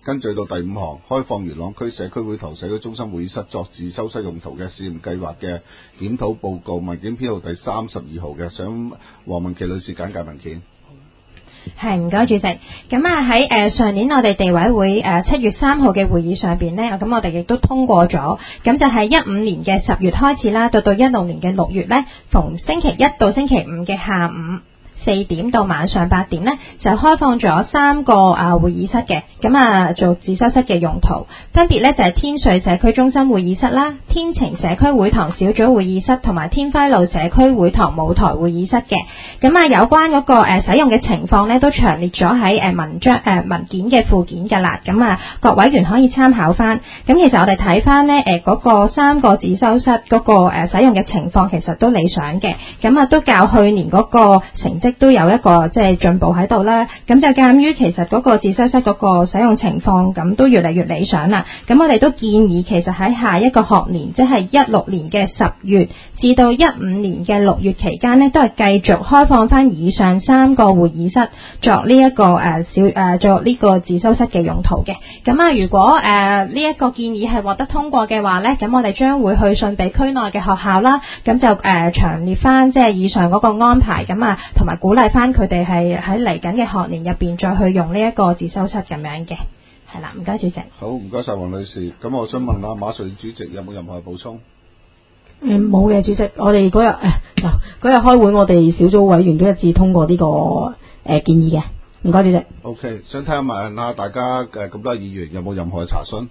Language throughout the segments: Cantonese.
跟住到第5項，開放元朗區社區會堂社區中心會議室作自修室用途嘅試驗計劃嘅檢討報告，文件編號第32號嘅，想黃文琪女士簡介文件。 係，唔該主席。咁啊喺上年我哋地委會7月3號嘅會議上邊呢，咁我哋亦都通過咗，咁就係15年嘅10月開始啦，到16年嘅6月呢，逢星期1到星期5嘅下午4點到晚上8點呢，就開放咗3個會議室嘅，咁做自修室嘅用途，分別呢就係天瑞社區中心會議室啦、天晴社區會堂小組會議室同埋天輝路社區會堂舞台會議室嘅。咁有關嗰個使用嘅情況呢，都詳列咗喺文件嘅附件㗎啦。咁各委員可以參考翻。咁其實我哋睇翻呢嗰個3個自修室嗰個使用嘅情況其實都理想嘅。咁都較去年嗰個成績都有一個即係進步喺度啦，咁就鑑於其實嗰個自修室嗰個使用情況咁都越嚟越理想啦，咁我哋都建議其實喺下一個學年，即係16年嘅10月至到15年嘅6月期間呢，都係繼續開放翻以上3個會議室作呢一個作呢個自修室嘅用途嘅。咁如果呢一個建議係獲得通過嘅話呢，咁我哋將會去信俾區內嘅學校啦，咁就詳列翻即係以上嗰個安排，咁同埋鼓勵翻佢哋係喺嚟緊嘅學年入邊再去用呢一個自修室咁樣嘅。係啦，唔該主席。 好，唔該晒黃女士。咁我想問下馬瑞主席有冇任何補充？ 冇嘅，主席。我哋嗰日開會，我哋小組委員都一致通過呢個建議嘅。唔該主席。 OK， 想聽問下大家咁多議員有冇任何嘅查詢？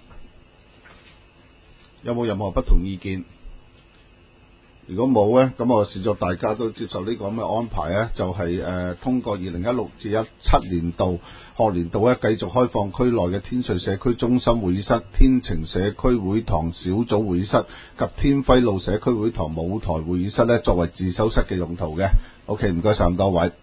有冇任何不同意見？如果冇咧，咁我視作大家都接受呢個咁嘅安排咧，就係通過2016至17年度學年度咧，繼續開放區內嘅天瑞社區中心會議室、天晴社區會堂小組會議室及天輝路社區會堂舞台會議室咧，作為自修室嘅用途嘅。OK， 唔該晒咁多位。